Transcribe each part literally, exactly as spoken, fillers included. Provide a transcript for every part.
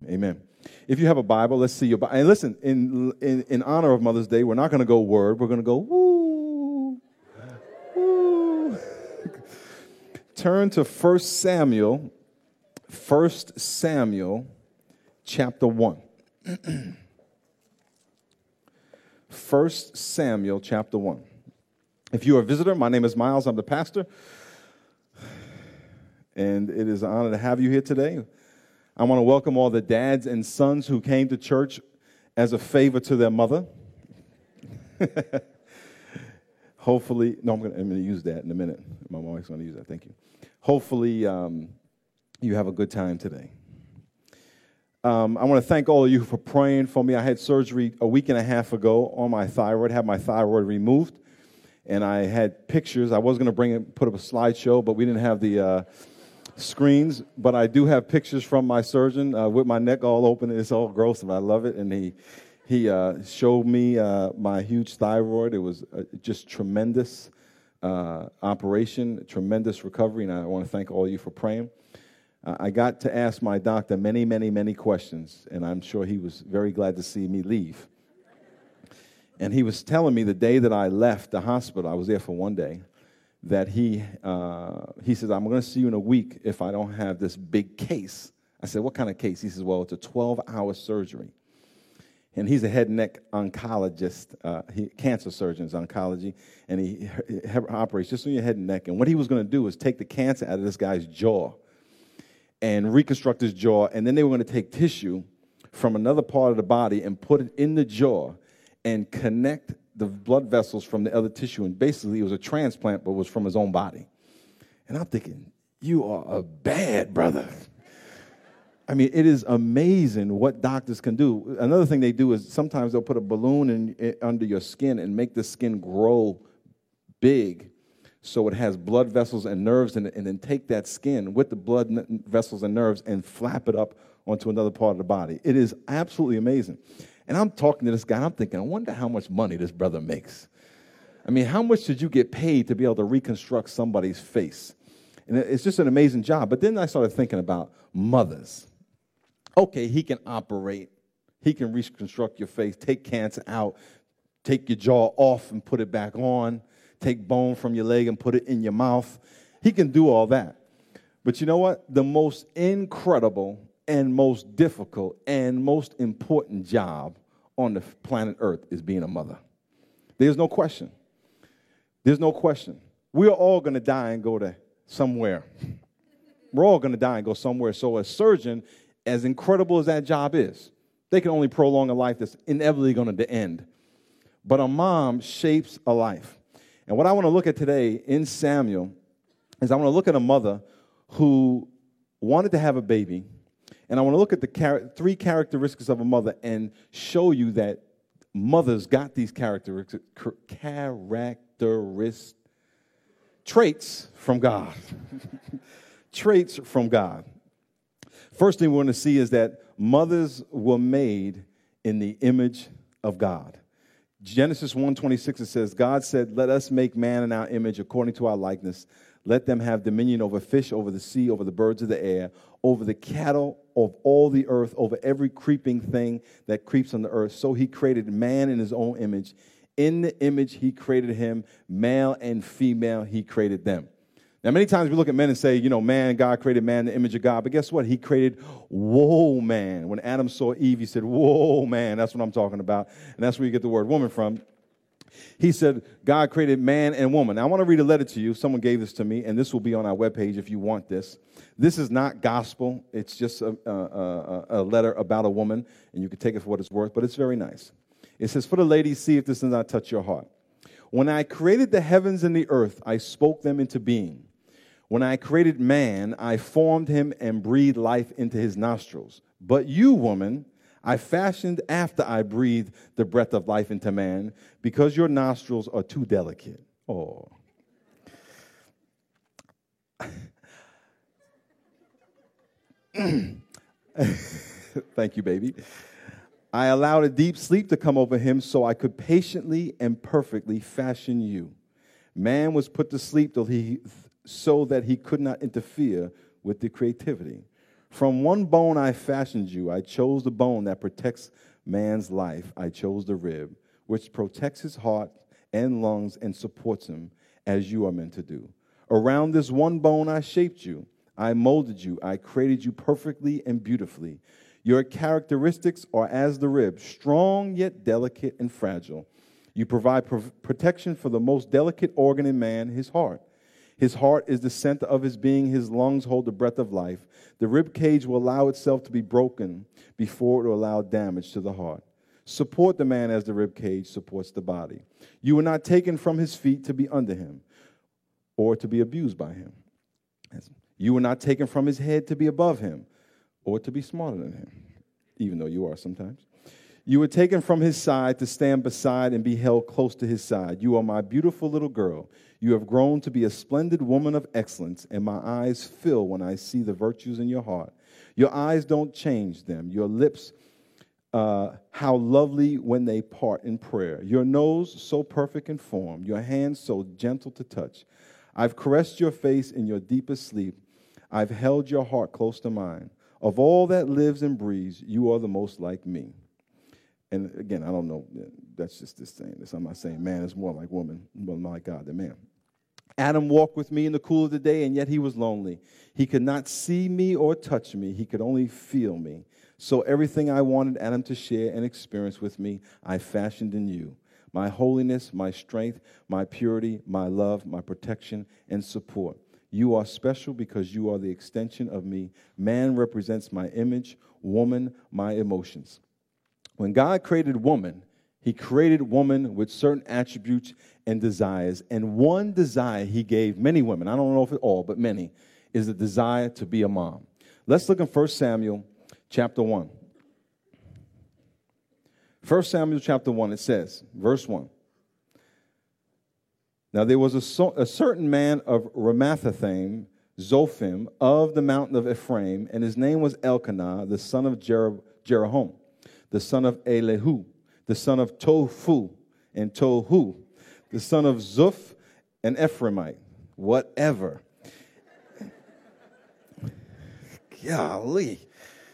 Amen. If you have a Bible, let's see your Bible. And listen, in, in, in honor of Mother's Day, we're not going to go word. We're going to go woo, woo. Turn to First Samuel, First Samuel, chapter one. First Samuel, chapter one. If you're a visitor, my name is Miles. I'm the pastor. And it is an honor to have you here today. I want to welcome all the dads and sons who came to church as a favor to their mother. Hopefully, no, I'm going to use that in a minute. My wife's going to use that. Thank you. Hopefully, um, you have a good time today. Um, I want to thank all of you for praying for me. I had surgery a week and a half ago on my thyroid, had my thyroid removed, and I had pictures. I was going to bring it, put up a slideshow, but we didn't have the uh, screens. But I do have pictures from my surgeon uh, with my neck all open. It's all gross, but I love it. And he he uh, showed me uh, my huge thyroid. It was uh, just tremendous uh, operation, tremendous recovery, and I want to thank all of you for praying. Uh, I got to ask my doctor many, many, many questions, and I'm sure he was very glad to see me leave. And he was telling me the day that I left the hospital, I was there for one day, that he uh, he says, I'm going to see you in a week if I don't have this big case. I said, what kind of case? He says, well, it's a twelve-hour surgery. And he's a head and neck oncologist, uh, he, cancer surgeon's oncology, and he, he operates just on your head and neck. And what he was going to do is take the cancer out of this guy's jaw and reconstruct his jaw, and then they were going to take tissue from another part of the body and put it in the jaw and connect the blood vessels from the other tissue. And basically, it was a transplant, but it was from his own body. And I'm thinking, you are a bad brother. I mean, it is amazing what doctors can do. Another thing they do is sometimes they'll put a balloon in, in, under your skin and make the skin grow big so it has blood vessels and nerves in it, and then take that skin with the blood vessels and nerves and flap it up onto another part of the body. It is absolutely amazing. And I'm talking to this guy, and I'm thinking, I wonder how much money this brother makes. I mean, how much should you get paid to be able to reconstruct somebody's face? And it's just an amazing job. But then I started thinking about mothers. Okay, he can operate. He can reconstruct your face, take cancer out, take your jaw off and put it back on, take bone from your leg and put it in your mouth. He can do all that. But you know what? The most incredible and most difficult and most important job on the planet Earth is being a mother. There's no question. There's no question. We're all going to die and go to somewhere. We're all going to die and go somewhere. So a surgeon, as incredible as that job is, they can only prolong a life that's inevitably going to end. But a mom shapes a life. And what I want to look at today in Samuel is I want to look at a mother who wanted to have a baby. And I want to look at the char- three characteristics of a mother and show you that mothers got these characteristics, characteristic traits from God. Traits from God. First thing we want to see is that mothers were made in the image of God. Genesis one twenty-six, it says, God said, let us make man in our image according to our likeness. Let them have dominion over fish, over the sea, over the birds of the air, over the cattle of all the earth, over every creeping thing that creeps on the earth. So he created man in his own image. In the image he created him, male and female he created them. Now, many times we look at men and say, you know, man, God created man in the image of God. But guess what? He created, whoa, man. When Adam saw Eve, he said, whoa, man. That's what I'm talking about. And that's where you get the word woman from. He said, God created man and woman. Now, I want to read a letter to you. Someone gave this to me, and this will be on our webpage if you want this. This is not gospel. It's just a, a, a letter about a woman, and you can take it for what it's worth, but it's very nice. It says, for the ladies, see if this does not touch your heart. When I created the heavens and the earth, I spoke them into being. When I created man, I formed him and breathed life into his nostrils. But you, woman, I fashioned after I breathed the breath of life into man, because your nostrils are too delicate. Oh. Thank you, baby. I allowed a deep sleep to come over him so I could patiently and perfectly fashion you. Man was put to sleep till he, so that he could not interfere with the creativity. From one bone I fashioned you. I chose the bone that protects man's life. I chose the rib, which protects his heart and lungs and supports him, as you are meant to do. Around this one bone I shaped you. I molded you. I created you perfectly and beautifully. Your characteristics are as the rib, strong yet delicate and fragile. You provide pro- protection for the most delicate organ in man, his heart. His heart is the center of his being. His lungs hold the breath of life. The rib cage will allow itself to be broken before it will allow damage to the heart. Support the man as the rib cage supports the body. You were not taken from his feet to be under him or to be abused by him. You were not taken from his head to be above him or to be smarter than him, even though you are sometimes. You were taken from his side to stand beside and be held close to his side. You are my beautiful little girl. You have grown to be a splendid woman of excellence, and my eyes fill when I see the virtues in your heart. Your eyes don't change them. Your lips, uh, how lovely when they part in prayer. Your nose, so perfect in form. Your hands, so gentle to touch. I've caressed your face in your deepest sleep. I've held your heart close to mine. Of all that lives and breathes, you are the most like me. And again, I don't know. That's just this thing. This, I'm not saying man is more like woman, but more like God than man. Adam walked with me in the cool of the day, and yet he was lonely. He could not see me or touch me. He could only feel me. So everything I wanted Adam to share and experience with me, I fashioned in you. My holiness, my strength, my purity, my love, my protection, and support. You are special because you are the extension of me. Man represents my image, woman, my emotions. When God created woman, he created woman with certain attributes and desires. And one desire he gave many women, I don't know if it's all, but many, is the desire to be a mom. Let's look in First Samuel chapter one. First Samuel chapter one, it says, verse one. Now there was a, so, a certain man of Ramathathaim, Zophim, of the mountain of Ephraim, and his name was Elkanah, the son of Jer- Jeroham, the son of Elihu, the son of Tohu, and Tohu, the son of Zuph, an Ephraimite. Whatever. Golly.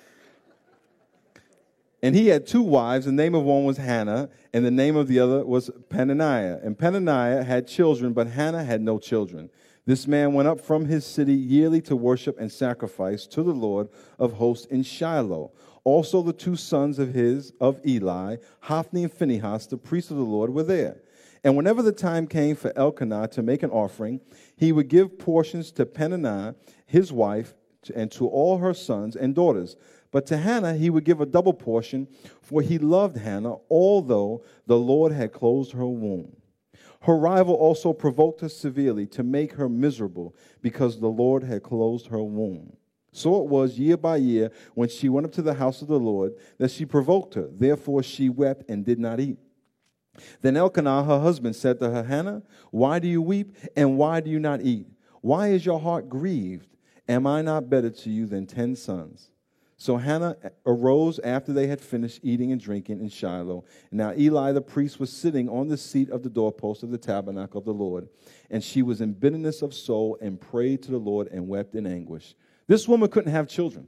And he had two wives. The name of one was Hannah, and the name of the other was Peninnah. And Peninnah had children, but Hannah had no children. This man went up from his city yearly to worship and sacrifice to the Lord of hosts in Shiloh. Also the two sons of his, of Eli, Hophni and Phinehas, the priests of the Lord, were there. And whenever the time came for Elkanah to make an offering, he would give portions to Peninnah, his wife, and to all her sons and daughters. But to Hannah he would give a double portion, for he loved Hannah, although the Lord had closed her womb. Her rival also provoked her severely to make her miserable, because the Lord had closed her womb. So it was year by year, when she went up to the house of the Lord, that she provoked her. Therefore she wept and did not eat. Then Elkanah, her husband, said to her, Hannah, why do you weep, and why do you not eat? Why is your heart grieved? Am I not better to you than ten sons? So Hannah arose after they had finished eating and drinking in Shiloh. And now Eli the priest was sitting on the seat of the doorpost of the tabernacle of the Lord. And she was in bitterness of soul and prayed to the Lord and wept in anguish. This woman couldn't have children.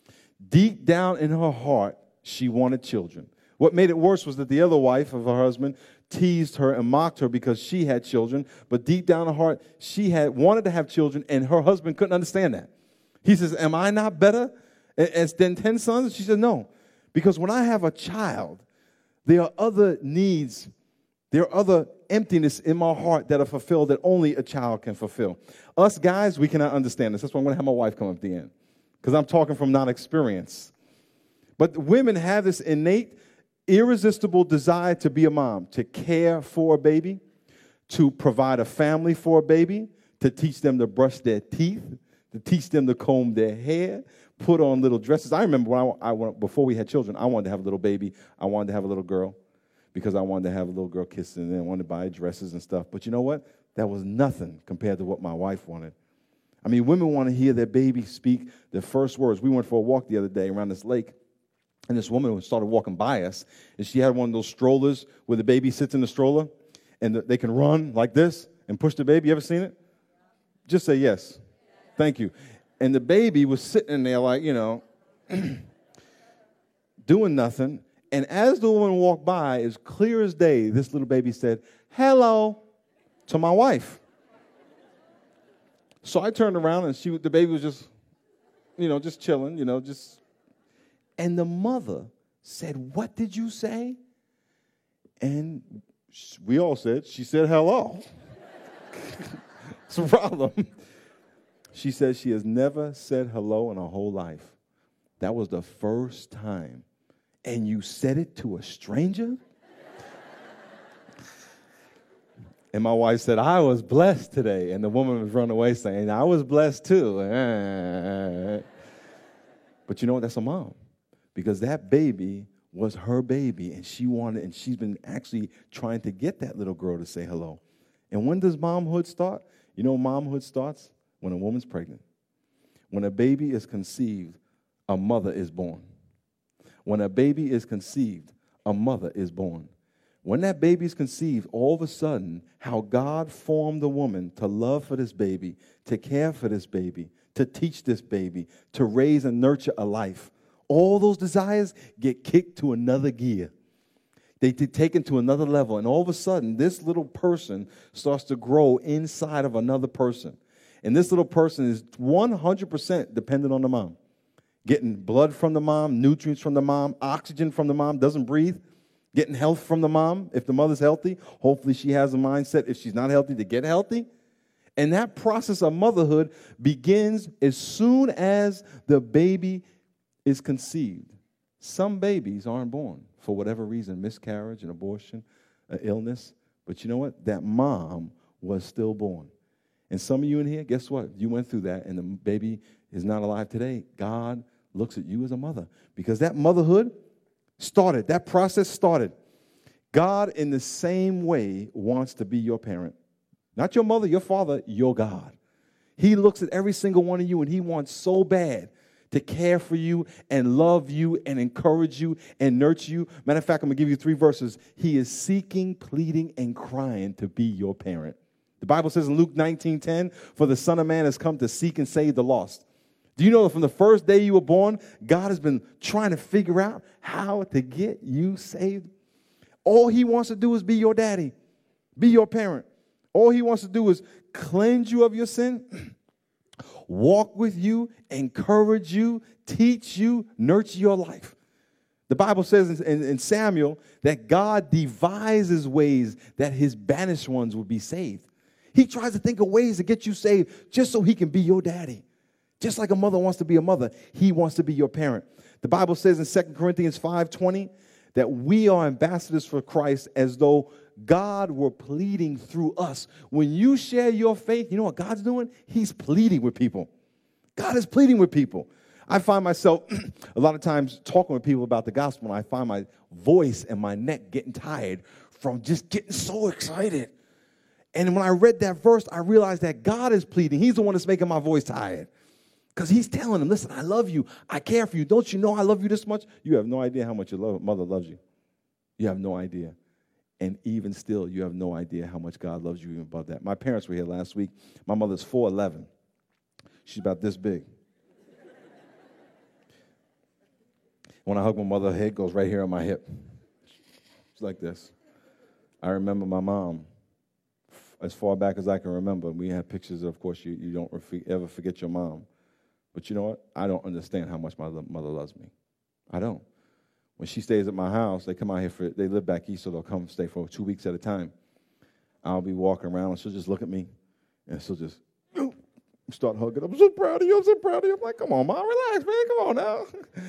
Deep down in her heart, she wanted children. What made it worse was that the other wife of her husband teased her and mocked her because she had children. But deep down in her heart, she had wanted to have children, and her husband couldn't understand that. He says, am I not better as than ten sons? She said, no. Because when I have a child, there are other needs, there are other emptiness in my heart that are fulfilled that only a child can fulfill. Us guys, we cannot understand this. That's why I'm going to have my wife come up at the end, because I'm talking from non-experience. But women have this innate, irresistible desire to be a mom, to care for a baby, to provide a family for a baby, to teach them to brush their teeth, to teach them to comb their hair, put on little dresses. I remember when I, I went, before we had children, I wanted to have a little baby. I wanted to have a little girl because I wanted to have a little girl kissing, and I wanted to buy dresses and stuff. But you know what? That was nothing compared to what my wife wanted. I mean, women want to hear their baby speak their first words. We went for a walk the other day around this lake, and this woman started walking by us, and she had one of those strollers where the baby sits in the stroller, and they can run like this and push the baby. You ever seen it? Just say yes. Thank you. And the baby was sitting in there like, you know, doing nothing. And as the woman walked by, as clear as day, this little baby said, hello, to my wife. So I turned around and she, the baby was just, you know, just chilling, you know, just. And the mother said, what did you say? And we all said, she said hello. It's a problem. She said she has never said hello in her whole life. That was the first time. And you said it to a stranger? And my wife said, I was blessed today. And the woman was running away saying, I was blessed too. But you know what? That's a mom. Because that baby was her baby. And she wanted, and she's been actually trying to get that little girl to say hello. And when does momhood start? You know, momhood starts when a woman's pregnant. When a baby is conceived, a mother is born. When a baby is conceived, a mother is born. When that baby is conceived, all of a sudden, how God formed the woman to love for this baby, to care for this baby, to teach this baby, to raise and nurture a life, all those desires get kicked to another gear. They get taken to another level, and all of a sudden, this little person starts to grow inside of another person. And this little person is one hundred percent dependent on the mom. Getting blood from the mom, nutrients from the mom, oxygen from the mom, doesn't breathe. Getting health from the mom. If the mother's healthy, hopefully she has a mindset, if she's not healthy, to get healthy. And that process of motherhood begins as soon as the baby is conceived. Some babies aren't born for whatever reason, miscarriage, an abortion, an illness. But you know what? That mom was still born. And some of you in here, guess what? You went through that, and the baby is not alive today. God looks at you as a mother because that motherhood started, that process started. God, in the same way, wants to be your parent. Not your mother, your father, your God. He looks at every single one of you, and he wants so bad to care for you and love you and encourage you and nurture you. Matter of fact, I'm going to give you three verses. He is seeking, pleading, and crying to be your parent. The Bible says in Luke nineteen ten, for the Son of Man has come to seek and save the lost. Do you know that from the first day you were born, God has been trying to figure out how to get you saved? All he wants to do is be your daddy, be your parent. All he wants to do is cleanse you of your sin, walk with you, encourage you, teach you, nurture your life. The Bible says in, in, in Samuel that God devises ways that his banished ones would be saved. He tries to think of ways to get you saved just so he can be your daddy. Just like a mother wants to be a mother, he wants to be your parent. The Bible says in Second Corinthians five twenty that we are ambassadors for Christ as though God were pleading through us. When you share your faith, you know what God's doing? He's pleading with people. God is pleading with people. I find myself a lot of times talking with people about the gospel, and I find my voice and my neck getting tired from just getting so excited. And when I read that verse, I realized that God is pleading. He's the one that's making my voice tired. Because he's telling them, listen, I love you. I care for you. Don't you know I love you this much? You have no idea how much your love, mother loves you. You have no idea. And even still, you have no idea how much God loves you even above that. My parents were here last week. My mother's four eleven. She's about this big. When I hug my mother, her head goes right here on my hip. It's like this. I remember my mom, as far back as I can remember. We have pictures, of course, you, you don't ever forget your mom. But you know what? I don't understand how much my mother loves me. I don't. When she stays at my house, they come out here for, they live back east, so they'll come stay for two weeks at a time. I'll be walking around, and she'll just look at me, and she'll just start hugging. I'm so proud of you. I'm so proud of you. I'm like, come on, Mom, relax, man. Come on now.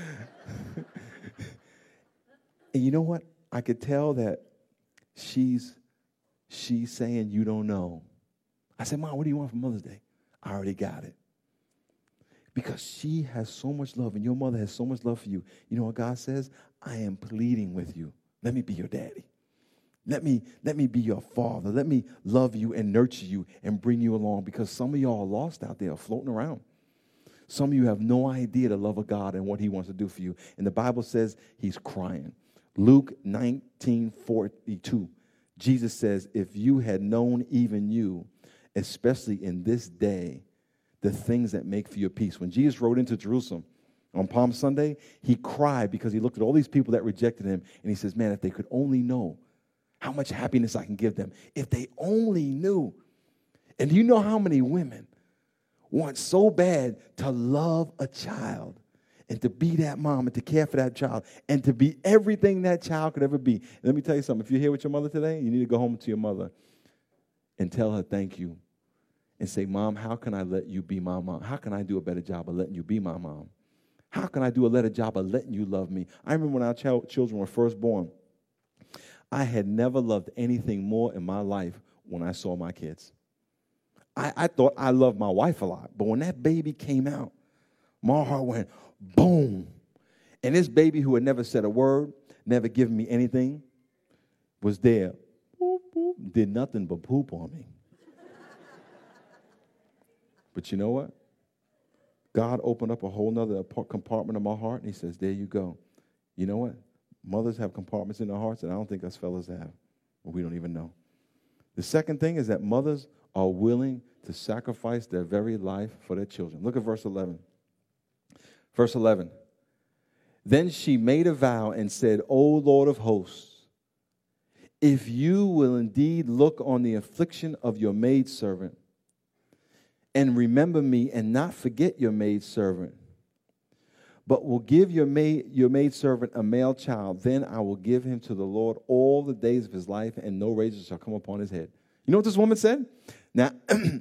And you know what? I could tell that she's she's saying, you don't know. I said, Mom, what do you want for Mother's Day? I already got it. Because she has so much love, and your mother has so much love for you. You know what God says? I am pleading with you. Let me be your daddy. Let me, let me be your father. Let me love you and nurture you and bring you along, because some of y'all are lost out there floating around. Some of you have no idea the love of God and what he wants to do for you. And the Bible says he's crying. Luke nineteen forty-two, Jesus says, if you had known, even you, especially in this day, the things that make for your peace. When Jesus rode into Jerusalem on Palm Sunday, he cried because he looked at all these people that rejected him, and he says, man, if they could only know how much happiness I can give them. If they only knew. And do you know how many women want so bad to love a child and to be that mom and to care for that child and to be everything that child could ever be? And let me tell you something. If you're here with your mother today, you need to go home to your mother and tell her thank you and say, Mom, how can I let you be my mom? How can I do a better job of letting you be my mom? How can I do a better job of letting you love me? I remember when our ch- children were first born, I had never loved anything more in my life when I saw my kids. I, I thought I loved my wife a lot, but when that baby came out, my heart went boom. And this baby who had never said a word, never given me anything, was there, boop, boop, did nothing but poop on me. But you know what? God opened up a whole nother compartment of my heart, and he says, there you go. You know what? Mothers have compartments in their hearts that I don't think us fellas have, or we don't even know. The second thing is that mothers are willing to sacrifice their very life for their children. Look at verse eleven. Verse eleven. Then she made a vow and said, O Lord of hosts, if you will indeed look on the affliction of your maidservant and remember me and not forget your maidservant, but will give your maid your maidservant a male child, then I will give him to the Lord all the days of his life, and no razor shall come upon his head. You know what this woman said? Now,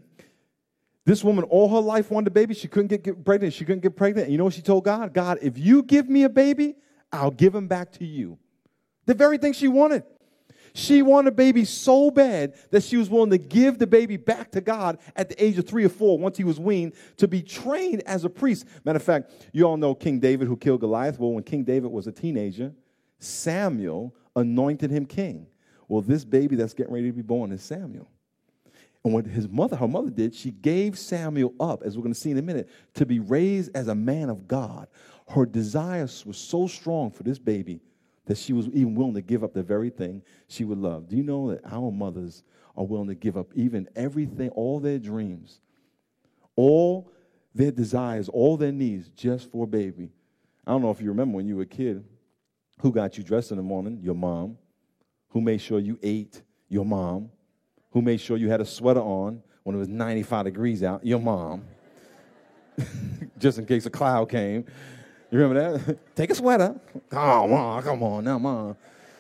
this woman all her life wanted a baby. She couldn't get, get pregnant. She couldn't get pregnant. And you know what she told God? God, if you give me a baby, I'll give him back to you. The very thing she wanted. She wanted a baby so bad that she was willing to give the baby back to God at the age of three or four, once he was weaned, to be trained as a priest. Matter of fact, you all know King David who killed Goliath. Well, when King David was a teenager, Samuel anointed him king. Well, this baby that's getting ready to be born is Samuel. And what his mother, her mother did, she gave Samuel up, as we're going to see in a minute, to be raised as a man of God. Her desires were so strong for this baby that she was even willing to give up the very thing she would love. Do you know that our mothers are willing to give up even everything, all their dreams, all their desires, all their needs, just for a baby? I don't know if you remember when you were a kid, who got you dressed in the morning? Your mom. Who made sure you ate? Your mom. Who made sure you had a sweater on when it was ninety-five degrees out? Your mom. Just in case a cloud came. You remember that? Take a sweater. Come on, come on now, Mom.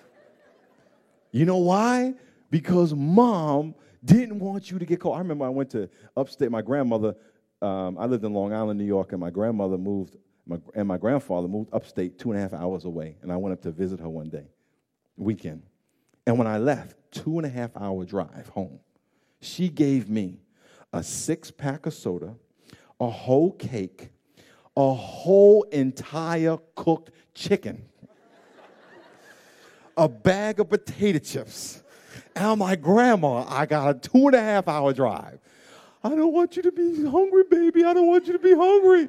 You know why? Because Mom didn't want you to get cold. I remember I went to upstate. My grandmother, um, I lived in Long Island, New York, and my grandmother moved, my, and my grandfather moved upstate two and a half hours away. And I went up to visit her one day, weekend. And when I left, two and a half hour drive home, she gave me a six-pack of soda, a whole cake, a whole entire cooked chicken, a bag of potato chips. And I'm like, Grandma, I got a two and a half hour drive. I don't want you to be hungry, baby. I don't want you to be hungry.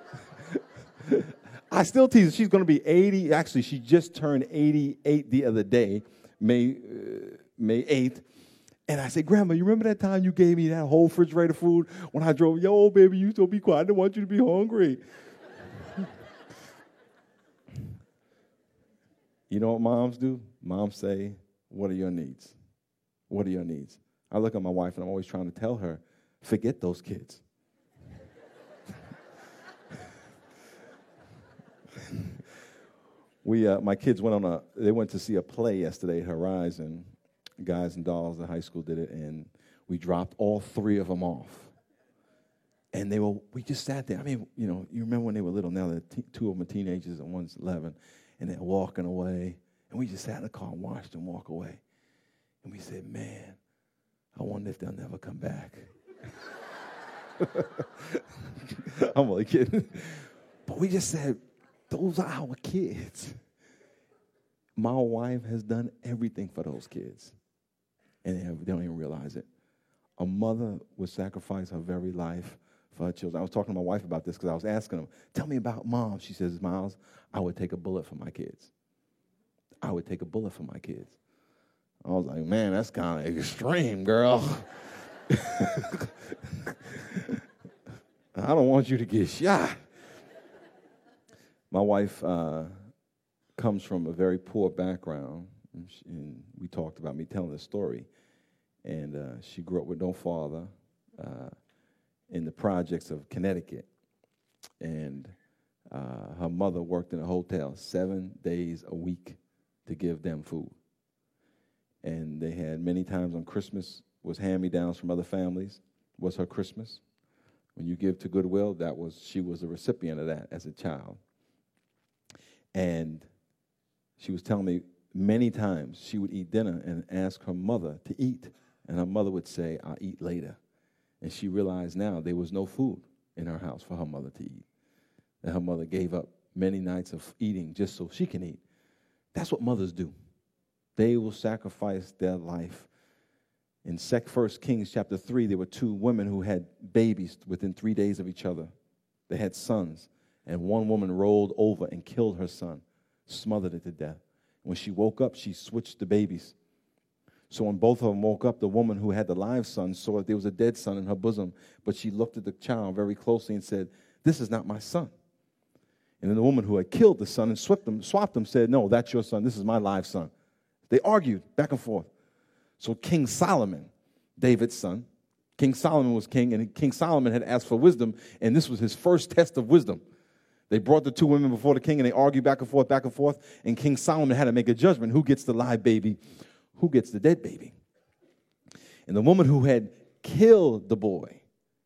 I still tease her. She's going to be eighty. Actually, she just turned eighty-eight the other day, May, uh, May eighth. And I said, Grandma, you remember that time you gave me that whole refrigerator food when I drove? Yo, baby, you still be quiet. I didn't want you to be hungry. You know what moms do? Moms say, what are your needs? What are your needs? I look at my wife, and I'm always trying to tell her, forget those kids. we, uh, my kids went on a, they went to see a play yesterday at Horizon. Guys and Dolls at high school did it, and we dropped all three of them off. And they were, we just sat there. I mean, you know, you remember when they were little. Now they're t- two of them are teenagers and one's eleven, and they're walking away. And we just sat in the car and watched them walk away. And we said, man, I wonder if they'll never come back. I'm only kidding. But we just said, those are our kids. My wife has done everything for those kids. And they, have, they don't even realize it. A mother would sacrifice her very life for her children. I was talking to my wife about this because I was asking them, tell me about Mom. She says, Miles, I would take a bullet for my kids. I would take a bullet for my kids. I was like, man, that's kind of extreme, girl. I don't want you to get shot. My wife uh, comes from a very poor background, and, she, and we talked about me telling this story. And uh, she grew up with no father uh, in the projects of Connecticut. And uh, her mother worked in a hotel seven days a week to give them food. And they had many times on Christmas was hand-me-downs from other families, was her Christmas. When you give to Goodwill, that was she was a recipient of that as a child. And she was telling me many times she would eat dinner and ask her mother to eat. And her mother would say, I'll eat later. And she realized now there was no food in her house for her mother to eat. And her mother gave up many nights of eating just so she can eat. That's what mothers do. They will sacrifice their life. In First Kings chapter three, there were two women who had babies within three days of each other. They had sons. And one woman rolled over and killed her son, smothered it to death. When she woke up, she switched the babies. So when both of them woke up, the woman who had the live son saw that there was a dead son in her bosom, but she looked at the child very closely and said, this is not my son. And then the woman who had killed the son and swapped him, swapped him said, no, that's your son. This is my live son. They argued back and forth. So King Solomon, David's son, King Solomon was king, and King Solomon had asked for wisdom, and this was his first test of wisdom. They brought the two women before the king, and they argued back and forth, back and forth, and King Solomon had to make a judgment. Who gets the live baby? Who gets the dead baby? And the woman who had killed the boy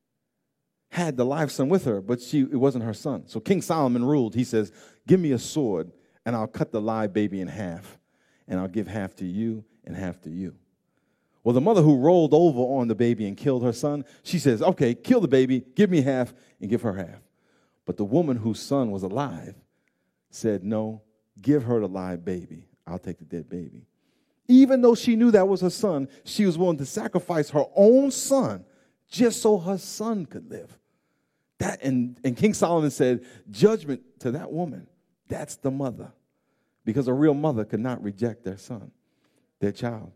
had the live son with her, but she it wasn't her son. So King Solomon ruled. He says, give me a sword, and I'll cut the live baby in half, and I'll give half to you and half to you. Well, the mother who rolled over on the baby and killed her son, she says, okay, kill the baby, give me half, and give her half. But the woman whose son was alive said, no, give her the live baby. I'll take the dead baby. Even though she knew that was her son, she was willing to sacrifice her own son just so her son could live. That and, and King Solomon said, judgment to that woman, that's the mother. Because a real mother could not reject their son, their child.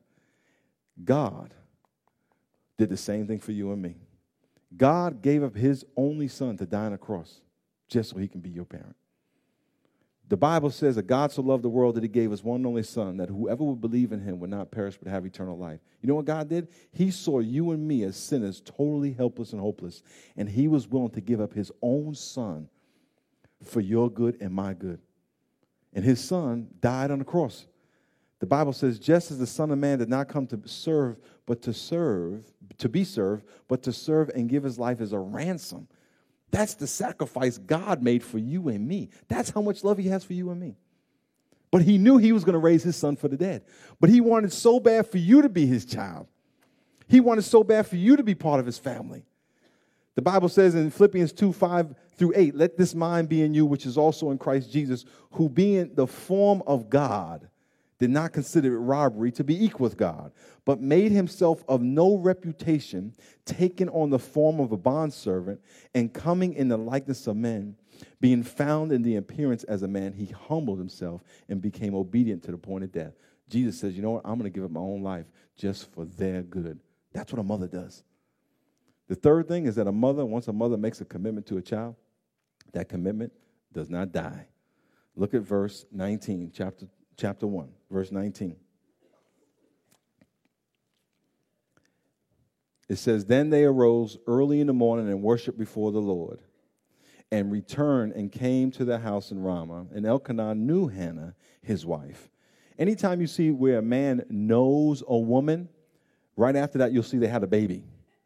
God did the same thing for you and me. God gave up his only son to die on a cross just so he can be your parent. The Bible says that God so loved the world that he gave his one and only son, that whoever would believe in him would not perish but have eternal life. You know what God did? He saw you and me as sinners, totally helpless and hopeless, and he was willing to give up his own son for your good and my good. And his son died on the cross. The Bible says, just as the Son of Man did not come to serve, but to serve, to be served, but to serve and give his life as a ransom. That's the sacrifice God made for you and me. That's how much love he has for you and me. But he knew he was going to raise his son for the dead. But he wanted so bad for you to be his child. He wanted so bad for you to be part of his family. The Bible says in Philippians two, five through eight, let this mind be in you, which is also in Christ Jesus, who being the form of God, did not consider it robbery to be equal with God, but made himself of no reputation, taking on the form of a bondservant, and coming in the likeness of men, being found in the appearance as a man, he humbled himself and became obedient to the point of death. Jesus says, you know what, I'm going to give up my own life just for their good. That's what a mother does. The third thing is that a mother, once a mother makes a commitment to a child, that commitment does not die. Look at verse nineteen, chapter Chapter one, verse nineteen. It says, then they arose early in the morning and worshiped before the Lord, and returned and came to the house in Ramah. And Elkanah knew Hannah, his wife. Anytime you see where a man knows a woman, right after that you'll see they had a baby.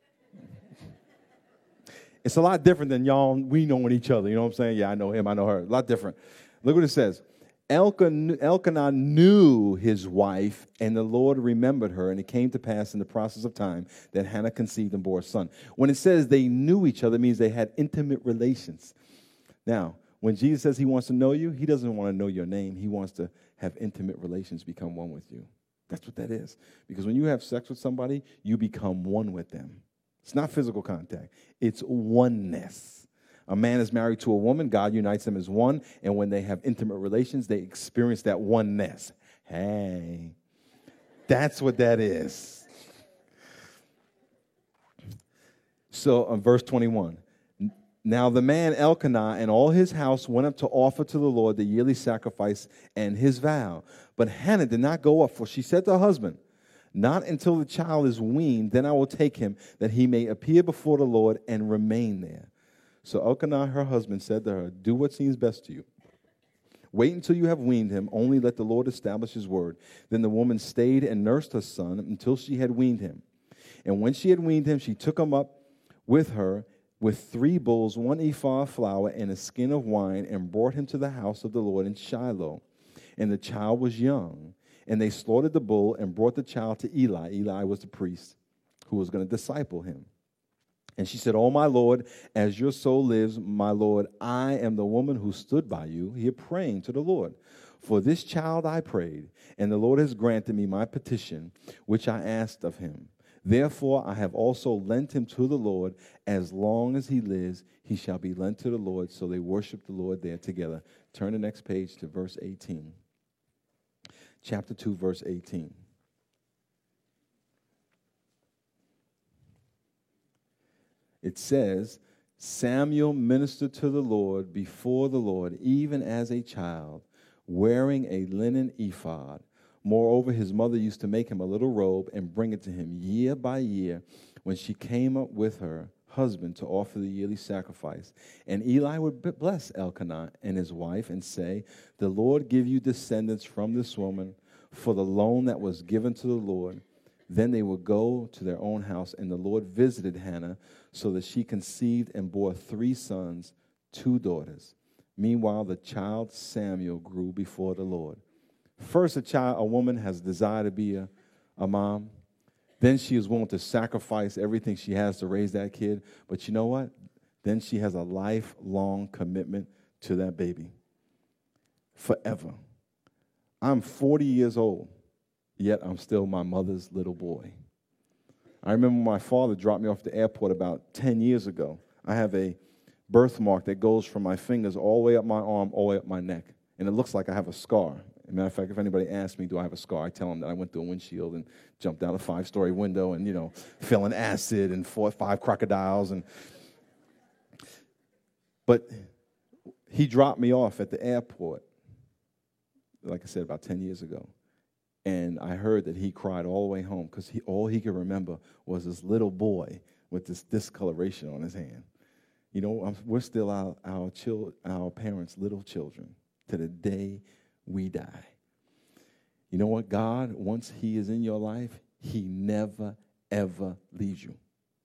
It's a lot different than y'all, we knowing each other. You know what I'm saying? Yeah, I know him, I know her. A lot different. Look what it says. Elkanah knew his wife, and the Lord remembered her, and it came to pass in the process of time that Hannah conceived and bore a son. When it says they knew each other, it means they had intimate relations. Now, when Jesus says he wants to know you, he doesn't want to know your name. He wants to have intimate relations, become one with you. That's what that is. Because when you have sex with somebody, you become one with them. It's not physical contact. It's oneness. A man is married to a woman. God unites them as one. And when they have intimate relations, they experience that oneness. Hey, that's what that is. So, on verse twenty-one, Now the man Elkanah and all his house went up to offer to the Lord the yearly sacrifice and his vow. But Hannah did not go up, for she said to her husband, not until the child is weaned, then I will take him, that he may appear before the Lord and remain there. So Elkanah, her husband, said to her, do what seems best to you. Wait until you have weaned him. Only let the Lord establish his word. Then the woman stayed and nursed her son until she had weaned him. And when she had weaned him, she took him up with her with three bulls, one ephah of flour, and a skin of wine, and brought him to the house of the Lord in Shiloh. And the child was young. And they slaughtered the bull and brought the child to Eli. Eli was the priest who was going to disciple him. And she said, oh, my Lord, as your soul lives, my Lord, I am the woman who stood by you here praying to the Lord. For this child I prayed, and the Lord has granted me my petition, which I asked of him. Therefore I have also lent him to the Lord. As long as he lives, he shall be lent to the Lord. So they worshiped the Lord there together. Turn the next page to verse eighteen. Chapter two, verse eighteen. It says, Samuel ministered to the Lord before the Lord, even as a child, wearing a linen ephod. Moreover, his mother used to make him a little robe and bring it to him year by year when she came up with her husband to offer the yearly sacrifice. And Eli would bless Elkanah and his wife and say, the Lord give you descendants from this woman for the loan that was given to the Lord. Then they would go to their own house, and the Lord visited Hannah so that she conceived and bore three sons, two daughters. Meanwhile, the child Samuel grew before the Lord. First, a child, a woman has desire to be a, a mom. Then she is willing to sacrifice everything she has to raise that kid. But you know what? Then she has a lifelong commitment to that baby. Forever. I'm forty years old, yet I'm still my mother's little boy. I remember my father dropped me off at the airport about ten years ago. I have a birthmark that goes from my fingers all the way up my arm, all the way up my neck. And it looks like I have a scar. As a matter of fact, if anybody asks me, do I have a scar, I tell them that I went through a windshield and jumped out a five-story window and, you know, fell in acid and fought five crocodiles. And But he dropped me off at the airport, like I said, about ten years ago. And I heard that he cried all the way home because he, all he could remember was this little boy with this discoloration on his hand. You know, I'm, we're still our, our, chil- our parents' little children to the day we die. You know what? God, once he is in your life, he never, ever leaves you.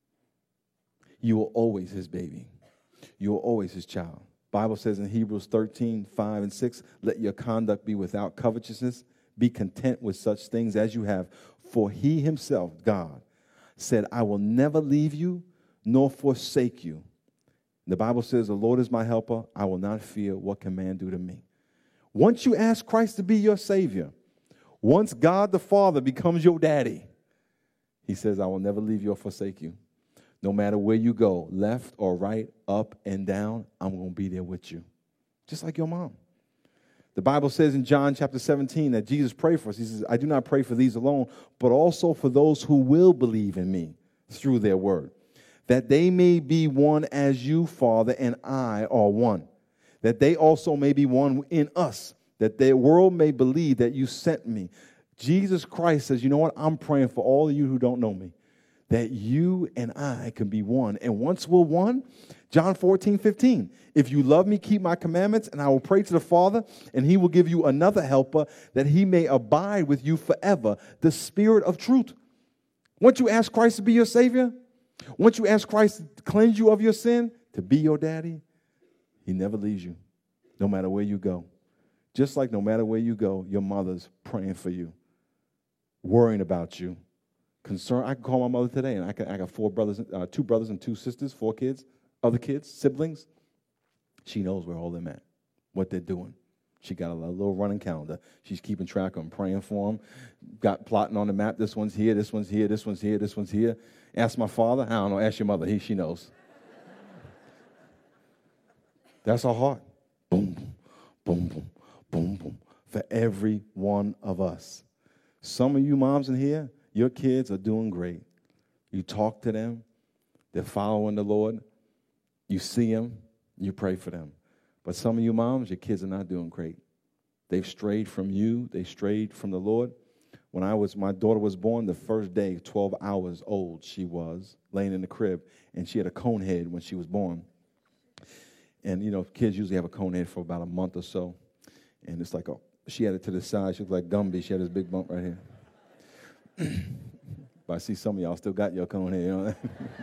You are always his baby. You are always his child. Bible says in Hebrews thirteen, five and six, let your conduct be without covetousness. Be content with such things as you have. For he himself, God, said, I will never leave you nor forsake you. The Bible says, the Lord is my helper. I will not fear what can man do to me. Once you ask Christ to be your Savior, once God the Father becomes your daddy, he says, I will never leave you or forsake you. No matter where you go, left or right, up and down, I'm going to be there with you. Just like your mom. The Bible says in John chapter seventeen that Jesus prayed for us. He says, I do not pray for these alone, but also for those who will believe in me through their word, that they may be one as you, Father, and I are one, that they also may be one in us, that the world may believe that you sent me. Jesus Christ says, you know what? I'm praying for all of you who don't know me, that you and I can be one. And once we're one, John fourteen, fifteen, if you love me, keep my commandments, and I will pray to the Father, and he will give you another helper, that he may abide with you forever, the Spirit of truth. Once you ask Christ to be your Savior, once you ask Christ to cleanse you of your sin, to be your daddy, he never leaves you, no matter where you go. Just like no matter where you go, your mother's praying for you, worrying about you. Concern. I can call my mother today, and I, can, I got four brothers, uh, two brothers and two sisters, four kids, other kids, siblings. She knows where all them at, what they're doing. She got a little running calendar. She's keeping track of them, praying for them. Got plotting on the map. This one's here, this one's here, this one's here, this one's here. Ask my father. I don't know. Ask your mother. He, she knows. That's our heart. Boom, boom, boom, boom, boom, boom. For every one of us. Some of you moms in here, your kids are doing great. You talk to them. They're following the Lord. You see them, you pray for them. But some of you moms, your kids are not doing great. They've strayed from you. They strayed from the Lord. When I was, my daughter was born, the first day, twelve hours old she was, laying in the crib, and she had a cone head when she was born. And, you know, kids usually have a cone head for about a month or so. And it's like, oh, she had it to the side. She looked like Gumby. She had this big bump right here. But I see some of y'all still got your cone head, you know.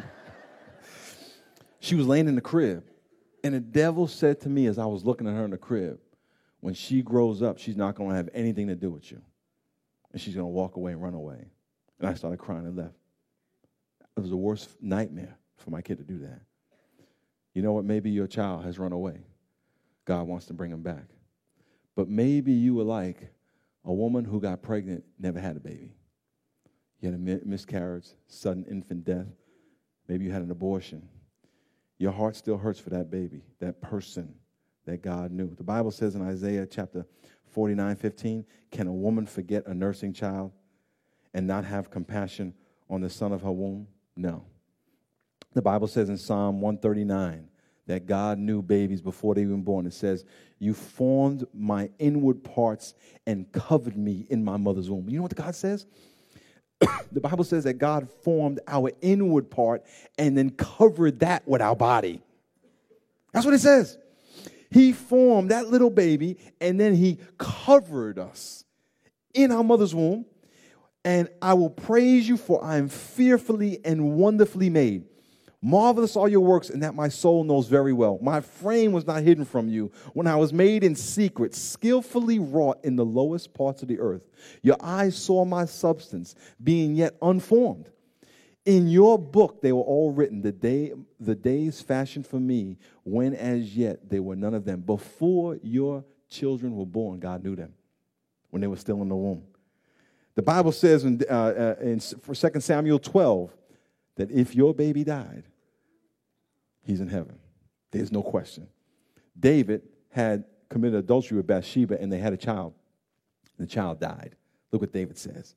She was laying in the crib. And the devil said to me as I was looking at her in the crib, when she grows up, she's not going to have anything to do with you. And she's going to walk away and run away. And I started crying and left. It was the worst nightmare for my kid to do that. You know what? Maybe your child has run away. God wants to bring him back. But maybe you were like a woman who got pregnant, never had a baby. You had a miscarriage, sudden infant death. Maybe you had an abortion. Your heart still hurts for that baby, that person that God knew. The Bible says in Isaiah chapter forty-nine, fifteen, can a woman forget a nursing child and not have compassion on the son of her womb? No. The Bible says in Psalm one thirty-nine that God knew babies before they were even born. It says, you formed my inward parts and covered me in my mother's womb. You know what God says? The Bible says that God formed our inward part and then covered that with our body. That's what it says. He formed that little baby and then he covered us in our mother's womb. And I will praise you, for I am fearfully and wonderfully made. Marvelous are your works, and that my soul knows very well. My frame was not hidden from you when I was made in secret, skillfully wrought in the lowest parts of the earth. Your eyes saw my substance, being yet unformed. In your book they were all written, the day, the days fashioned for me, when as yet there were none of them. Before your children were born, God knew them, when they were still in the womb. The Bible says in, uh, uh, in for Second Samuel twelve, that if your baby died, he's in heaven. There's no question. David had committed adultery with Bathsheba, and they had a child. The child died. Look what David says.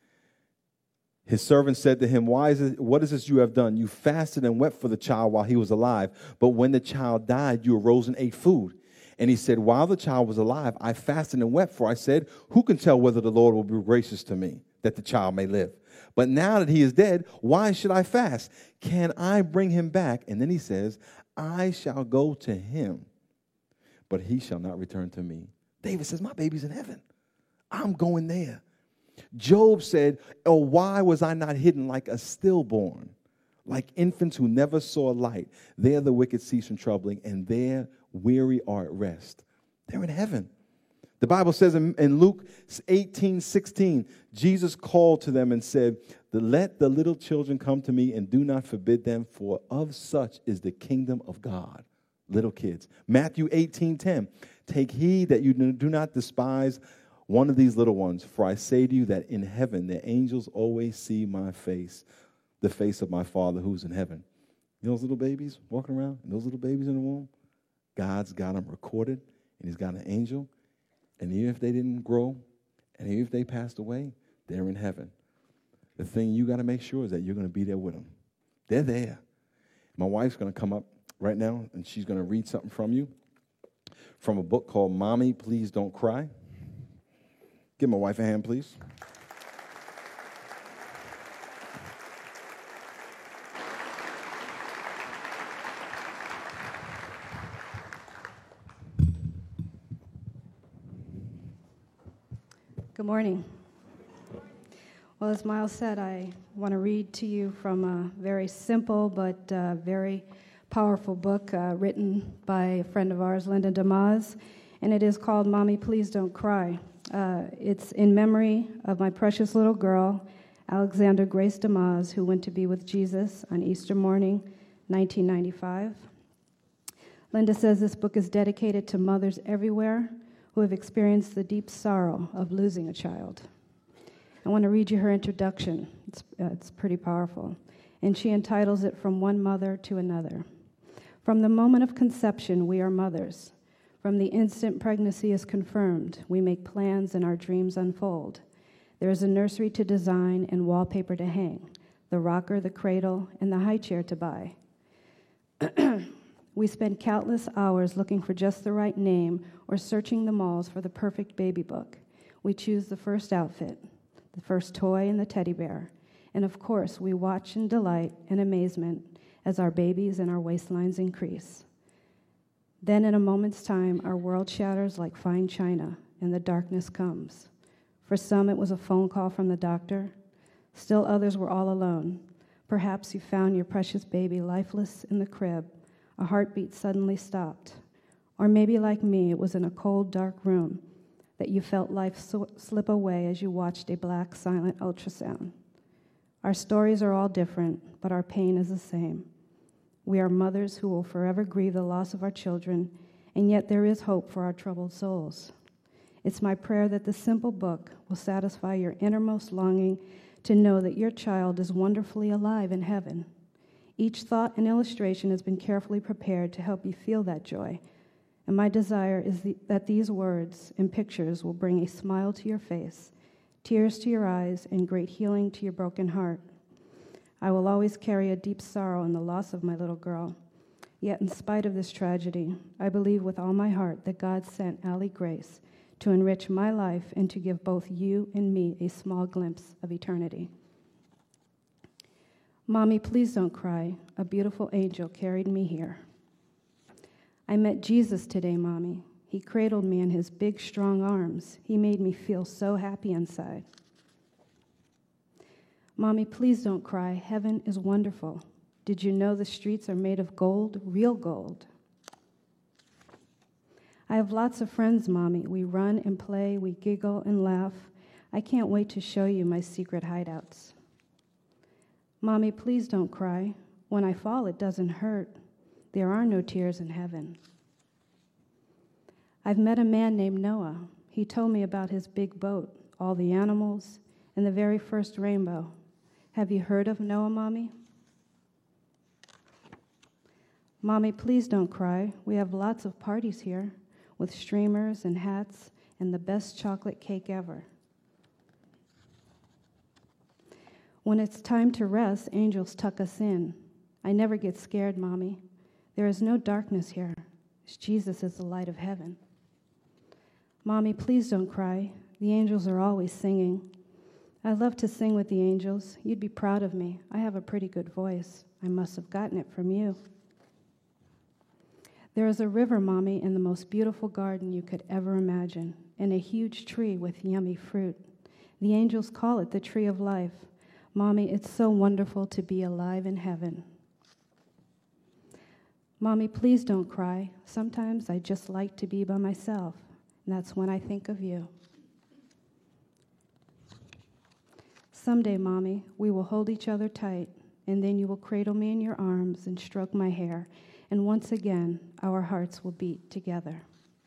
His servant said to him, Why is it, what is this you have done? You fasted and wept for the child while he was alive, but when the child died, you arose and ate food. And he said, while the child was alive, I fasted and wept, for I said, who can tell whether the Lord will be gracious to me, that the child may live? But now that he is dead, why should I fast? Can I bring him back? And then he says, I shall go to him, but he shall not return to me. David says, my baby's in heaven. I'm going there. Job said, oh, why was I not hidden like a stillborn, like infants who never saw light? There the wicked cease from troubling, and there weary are at rest. They're in heaven. The Bible says in, in Luke eighteen sixteen, Jesus called to them and said, let the little children come to me and do not forbid them, for of such is the kingdom of God. Little kids. Matthew eighteen ten, take heed that you do not despise one of these little ones, for I say to you that in heaven the angels always see my face, the face of my Father who's in heaven. You know those little babies walking around, and those little babies in the womb? God's got them recorded, and he's got an angel. And even if they didn't grow, and even if they passed away, they're in heaven. The thing you got to make sure is that you're going to be there with them. They're there. My wife's going to come up right now, and she's going to read something from you, from a book called Mommy, Please Don't Cry. Give my wife a hand, please. Good morning. Well, as Miles said, I want to read to you from a very simple but uh, very powerful book uh, written by a friend of ours, Linda DeMaz, and it is called Mommy, Please Don't Cry. Uh, it's in memory of my precious little girl, Alexander Grace DeMaz, who went to be with Jesus on Easter morning, nineteen ninety-five. Linda says this book is dedicated to mothers everywhere who have experienced the deep sorrow of losing a child. I want to read you her introduction. It's, uh, it's pretty powerful. And she entitles it From One Mother to Another. From the moment of conception, we are mothers. From the instant pregnancy is confirmed, we make plans and our dreams unfold. There is a nursery to design and wallpaper to hang, the rocker, the cradle, and the high chair to buy. We spend countless hours looking for just the right name or searching the malls for the perfect baby book. We choose the first outfit, the first toy, and the teddy bear. And of course, we watch in delight and amazement as our babies and our waistlines increase. Then in a moment's time, our world shatters like fine china, and the darkness comes. For some, it was a phone call from the doctor. Still others were all alone. Perhaps you found your precious baby lifeless in the crib. A heartbeat suddenly stopped. Or maybe like me, it was in a cold, dark room that you felt life so- slip away as you watched a black, silent ultrasound. Our stories are all different, but our pain is the same. We are mothers who will forever grieve the loss of our children, and yet there is hope for our troubled souls. It's my prayer that this simple book will satisfy your innermost longing to know that your child is wonderfully alive in heaven. Each thought and illustration has been carefully prepared to help you feel that joy, and my desire is the, that these words and pictures will bring a smile to your face, tears to your eyes, and great healing to your broken heart. I will always carry a deep sorrow in the loss of my little girl. Yet in spite of this tragedy, I believe with all my heart that God sent Allie Grace to enrich my life and to give both you and me a small glimpse of eternity. Mommy, please don't cry. A beautiful angel carried me here. I met Jesus today, Mommy. He cradled me in his big, strong arms. He made me feel so happy inside. Mommy, please don't cry. Heaven is wonderful. Did you know the streets are made of gold, real gold? I have lots of friends, Mommy. We run and play, we giggle and laugh. I can't wait to show you my secret hideouts. Mommy, please don't cry. When I fall, it doesn't hurt. There are no tears in heaven. I've met a man named Noah. He told me about his big boat, all the animals, and the very first rainbow. Have you heard of Noah, Mommy? Mommy, please don't cry. We have lots of parties here with streamers and hats and the best chocolate cake ever. When it's time to rest, angels tuck us in. I never get scared, Mommy. There is no darkness here. Jesus is the light of heaven. Mommy, please don't cry. The angels are always singing. I love to sing with the angels. You'd be proud of me. I have a pretty good voice. I must have gotten it from you. There is a river, Mommy, in the most beautiful garden you could ever imagine, and a huge tree with yummy fruit. The angels call it the tree of life. Mommy, it's so wonderful to be alive in heaven. Mommy, please don't cry. Sometimes I just like to be by myself, and that's when I think of you. Someday, Mommy, we will hold each other tight, and then you will cradle me in your arms and stroke my hair, and once again, our hearts will beat together.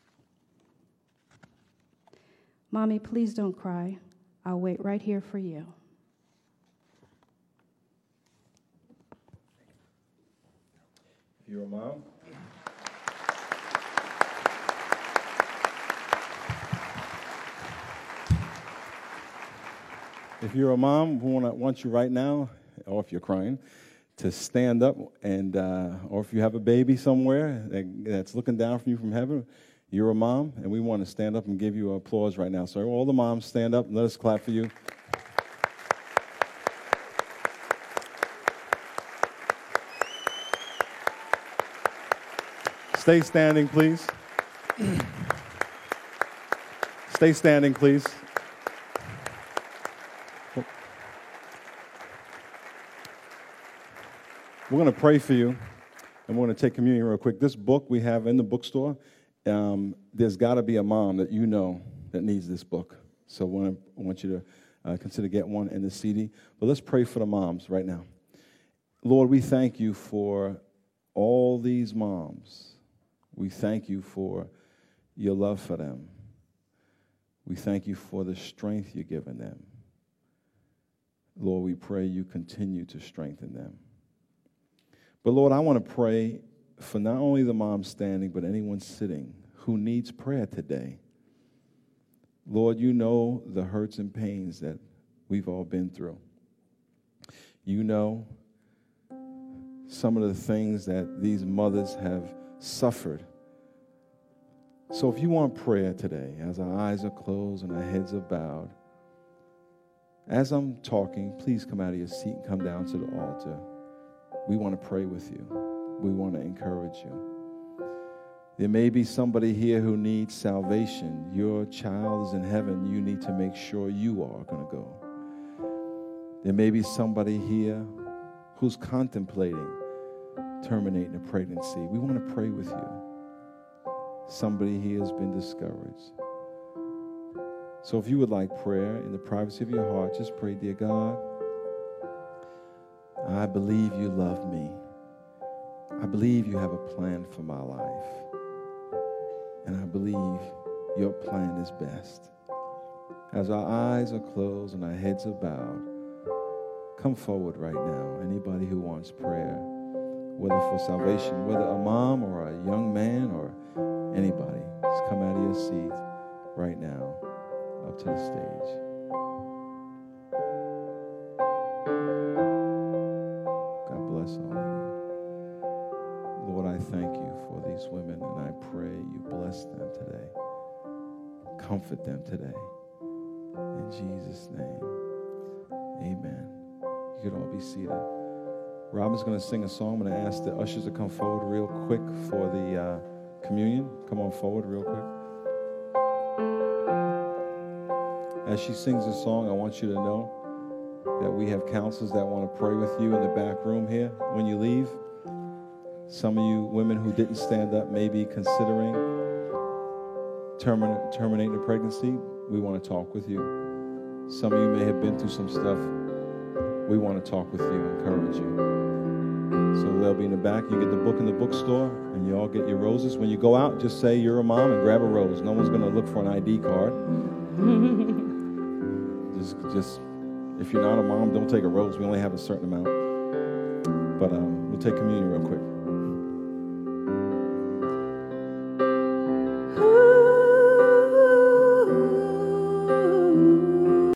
Mommy, please don't cry. I'll wait right here for you. If you're a mom, if you're a mom, we want, want you right now, or if you're crying, to stand up, and uh, or if you have a baby somewhere that, that's looking down from you from heaven, you're a mom, and we want to stand up and give you applause right now. So all the moms, stand up and let us clap for you. Stay standing, please. Stay standing, please. We're going to pray for you, and we're going to take communion real quick. This book we have in the bookstore, um, there's got to be a mom that you know that needs this book. So I want, to, I want you to uh, consider getting one and the C D. But let's pray for the moms right now. Lord, we thank you for all these moms. We thank you for your love for them. We thank you for the strength you're giving them. Lord, we pray you continue to strengthen them. But Lord, I want to pray for not only the mom standing, but anyone sitting who needs prayer today. Lord, you know the hurts and pains that we've all been through. You know some of the things that these mothers have suffered. So if you want prayer today, as our eyes are closed and our heads are bowed, as I'm talking, please come out of your seat and come down to the altar. We want to pray with you. We want to encourage you. There may be somebody here who needs salvation. Your child is in heaven. You need to make sure you are going to go. There may be somebody here who's contemplating terminating a pregnancy. We want to pray with you. Somebody here has been discouraged. So if you would like prayer in the privacy of your heart, just pray, dear God, I believe you love me. I believe you have a plan for my life. And I believe your plan is best. As our eyes are closed and our heads are bowed, come forward right now. Anybody who wants prayer, whether for salvation, whether a mom or a young man or anybody, just come out of your seat right now up to the stage. God bless all of you. Lord, I thank you for these women, and I pray you bless them today. Comfort them today. In Jesus' name, amen. You could all be seated. Robin's going to sing a song. I'm going to ask the ushers to come forward real quick for the uh, communion. Come on forward real quick. As she sings this song, I want you to know that we have counselors that want to pray with you in the back room here when you leave. Some of you women who didn't stand up may be considering termin- terminating a pregnancy. We want to talk with you. Some of you may have been through some stuff. We want to talk with you, encourage you. So they'll be in the back. You get the book in the bookstore, and you all get your roses. When you go out, just say you're a mom and grab a rose. No one's going to look for an I D card. just, just, if you're not a mom, don't take a rose. We only have a certain amount. But um, we'll take communion real quick.